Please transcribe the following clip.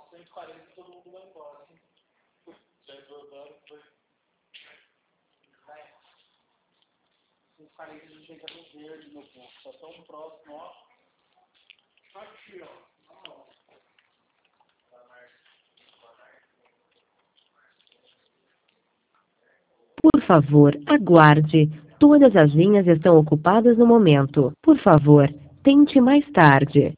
140 todo mundo vai embora. 140 a gente chega no verde, meu povo. Tá tão próximo, ó. Aqui, ó. Por favor, aguarde. Todas as linhas estão ocupadas no momento. Por favor, tente mais tarde.